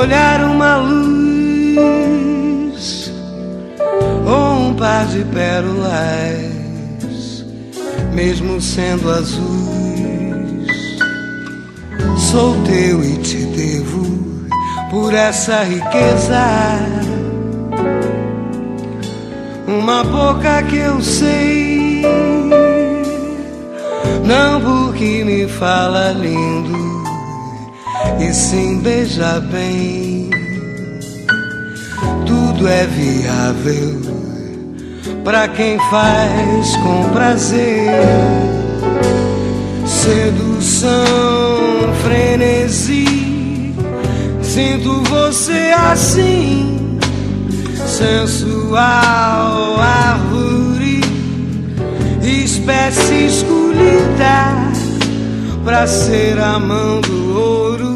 olhar uma luz ou um par de pérolas, mesmo sendo azuis. Sou teu e te devo por essa riqueza, uma boca que eu sei, não porque me fala lindo e sim beija bem. Tudo é viável pra quem faz com prazer. Sedução, frenesi, sinto você assim, sensual, árvore, espécie escolhida pra ser a mão do ouro,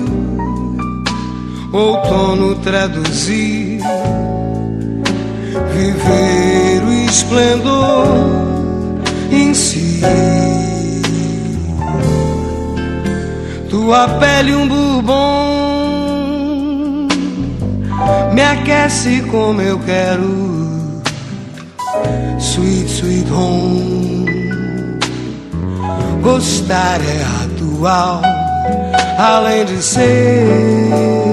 outono traduzir, viver o esplendor em si. Tua pele um bourbon me aquece como eu quero. Sweet, sweet home. Gostar é atual, além de ser